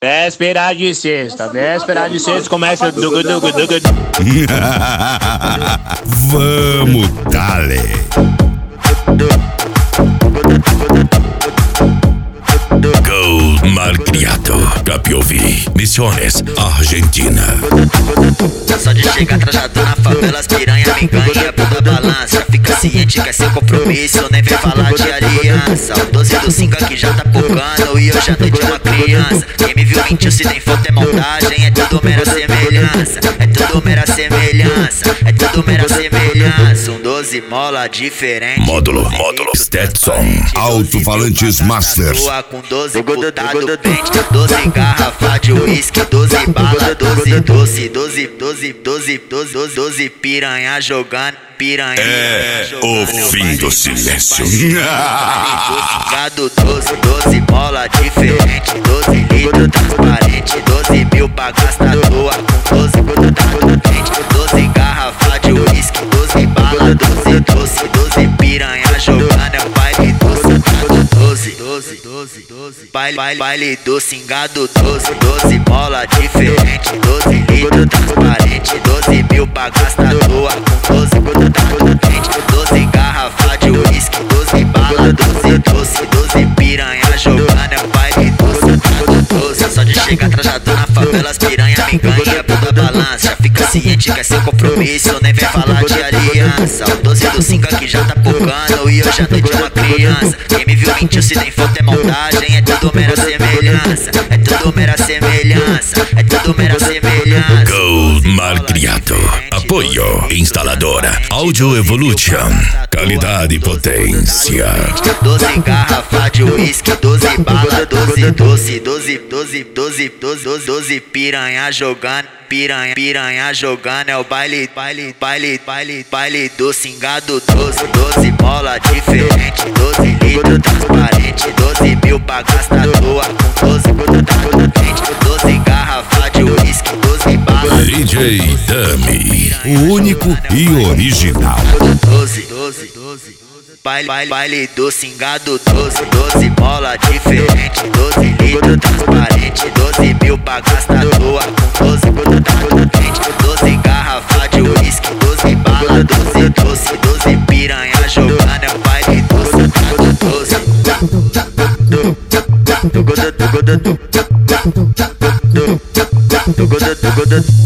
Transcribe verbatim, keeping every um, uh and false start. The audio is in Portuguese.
Véspera de sexta, véspera de sexta, começa o dugu dugu dugu. Vamos, dale. Gold Malcriado, Capiovi, Misiones, Argentina. Só de chegar trajado na favela, as piranha me ganha, bunda balança. Já fica ciente que é sem compromisso, nem vem falar de aliança. O doze do cinco aqui já tá pulgando e hoje à noite é uma criança. Quem me viu mentiu, se tem foto é montagem, é tudo mera semelhança. É tudo mera semelhança, é tudo mera semelhança. Um doze mola diferente. Módulo, módulo, Stetson, alto-falantes Masters. Com doze putado pente, doze garrafa de uísque, doze bala, doze doce, doze, doze, doze, doze, doze, doze piranha jogando, piranha. É o fim do silêncio. Gado doze, doze bola diferente, doze litro transparente, doze mil pra gastar toa, com doze putado pente, doze garrafa de uísque, doze bala, doze doce, doze piranha jogando, é o baile doce, doze, doze, doze, doze, baile, baile, baile do cingado, doze, doze bola diferente, doze litro transparente, doze mil pra gastar toa, com doze putado quente, doze garrafa de uísque, doze bala, doze doce, doze piranha jogando, é o baile doce, doze. Só de chegar trajado na favela, as piranha me ganha, bunda balança. Já fica ciente que é sem compromisso, nem vem falar de aliança. O doze do cinco aqui já tá pulgando e hoje à noite é uma criança. Quem me viu mentiu, se tem foto é montagem, é tudo mera semelhança. É tudo mera semelhança, é tudo mera semelhança. Gold Malcriado, apoio, instaladora, Audio Evolution, qualidade e potência. doze garrafa de uísque, doze bala, doze doce, doze, doze, doze, doze, doze, doze piranha jogando, piranha, piranha jogando, é o baile, baile, baile, baile, baile do cingado, doze, doze bola diferente, doze litro transparente, doze mil pra gastar toa, com doze putado quente, doze garrafa de uísque, doze bala. D J Dummy, o único e original. doze, doze, doze, baile, baile, baile do cingado, doze, doze bola diferente, doze litro transparente, doze mil pra gastar toa, com doze putado quente, doze garrafa de uísque, doze bala, doze doce, doze piranha jogando, é o baile doce, doze. Do, do, do, do, do, do, do, do, do, do, do, do, do, do, do,